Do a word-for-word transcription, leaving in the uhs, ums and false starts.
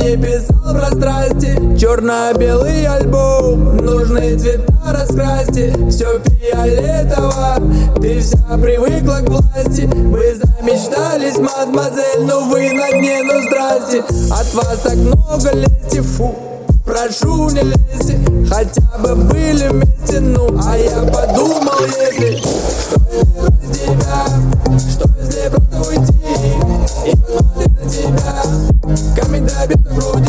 не писал про страсти. Черно-белый альбом, нужные цвета раскрасьте. Все фиолетово, ты вся привыкла к власти. Вы замечтались, мадемуазель, но вы на дне, ну здрасте. От вас так много лести, фу, прошу не лезьте. Хотя бы были вместе, ну, а я подумал, если что если бросить тебя, что если просто уйти и посмотреть на тебя. Камень добьет в груди.